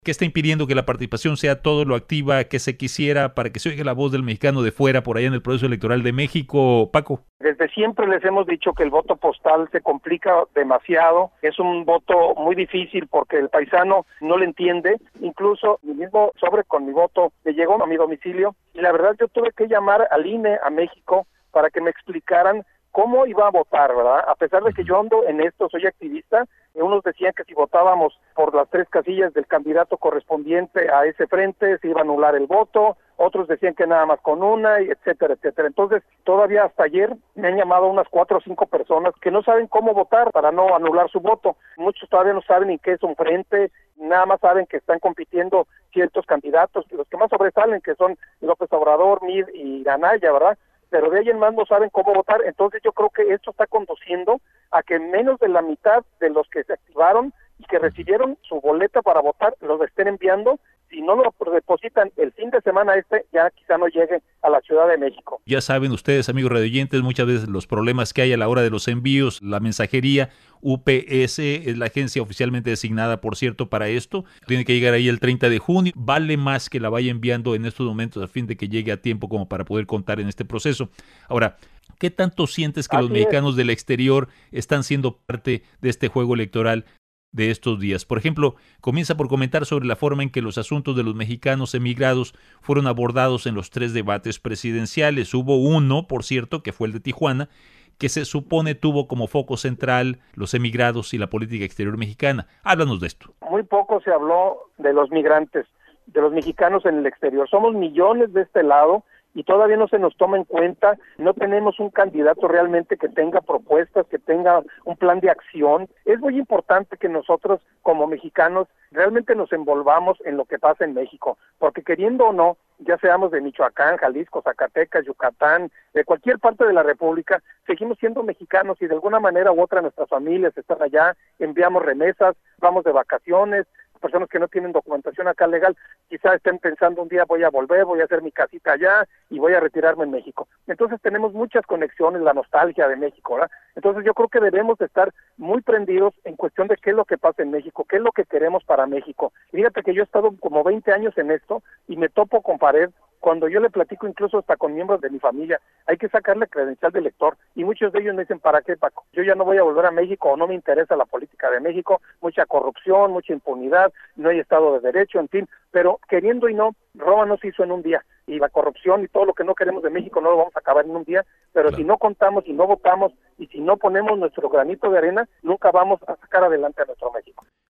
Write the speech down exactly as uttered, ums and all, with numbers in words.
¿Qué está impidiendo que la participación sea todo lo activa que se quisiera para que se oiga la voz del mexicano de fuera por allá en el proceso electoral de México, Paco? Desde siempre les hemos dicho que el voto postal se complica demasiado, es un voto muy difícil porque el paisano no le entiende, incluso mi mismo sobre con mi voto le llegó a mi domicilio y la verdad yo tuve que llamar al I N E a México para que me explicaran cómo iba a votar, ¿verdad? A pesar de que yo ando en esto, soy activista, unos decían que si votábamos por las tres casillas del candidato correspondiente a ese frente se iba a anular el voto, otros decían que nada más con una, y etcétera, etcétera. Entonces, todavía hasta ayer me han llamado unas cuatro o cinco personas que no saben cómo votar para no anular su voto. Muchos todavía no saben ni qué es un frente, nada más saben que están compitiendo ciertos candidatos, los que más sobresalen, que son López Obrador, Mid y Anaya, ¿verdad? Pero de ahí en más no saben cómo votar, entonces yo creo que esto está conduciendo a que menos de la mitad de los que se activaron y que recibieron su boleta para votar, los estén enviando. Si no lo depositan el fin de semana este, ya quizá no llegue a la Ciudad de México. Ya saben ustedes, amigos radioyentes, muchas veces los problemas que hay a la hora de los envíos, la mensajería, U P S es la agencia oficialmente designada, por cierto, para esto. Tiene que llegar ahí el treinta de junio. Vale más que la vaya enviando en estos momentos a fin de que llegue a tiempo como para poder contar en este proceso. Ahora, ¿qué tanto sientes que Así los mexicanos es. del exterior están siendo parte de este juego electoral de estos días? Por ejemplo, comienza por comentar sobre la forma en que los asuntos de los mexicanos emigrados fueron abordados en los tres debates presidenciales. Hubo uno, por cierto, que fue el de Tijuana, que se supone tuvo como foco central los emigrados y la política exterior mexicana. Háblanos de esto. Muy poco se habló de los migrantes, de los mexicanos en el exterior. Somos millones de este lado y todavía no se nos toma en cuenta, no tenemos un candidato realmente que tenga propuestas, que tenga un plan de acción. Es muy importante que nosotros como mexicanos realmente nos envolvamos en lo que pasa en México, porque queriendo o no, ya seamos de Michoacán, Jalisco, Zacatecas, Yucatán, de cualquier parte de la República, seguimos siendo mexicanos y de alguna manera u otra nuestras familias están allá, enviamos remesas, vamos de vacaciones, personas que no tienen documentación acá legal, quizás estén pensando un día voy a volver, voy a hacer mi casita allá y voy a retirarme en México. Entonces tenemos muchas conexiones, la nostalgia de México, ¿verdad? Entonces yo creo que debemos de estar muy prendidos en cuestión de qué es lo que pasa en México, qué es lo que queremos para México. Y fíjate que yo he estado como veinte años en esto y me topo con pared. Cuando yo le platico incluso hasta con miembros de mi familia, hay que sacarle credencial de lector y muchos de ellos me dicen, ¿para qué, Paco? Yo ya no voy a volver a México o no me interesa la política de México, mucha corrupción, mucha impunidad, no hay Estado de Derecho, en fin, pero queriendo y no, Roma no se hizo en un día y la corrupción y todo lo que no queremos de México no lo vamos a acabar en un día, pero claro, si no contamos y no votamos y si no ponemos nuestro granito de arena, nunca vamos a sacar adelante a nuestro México.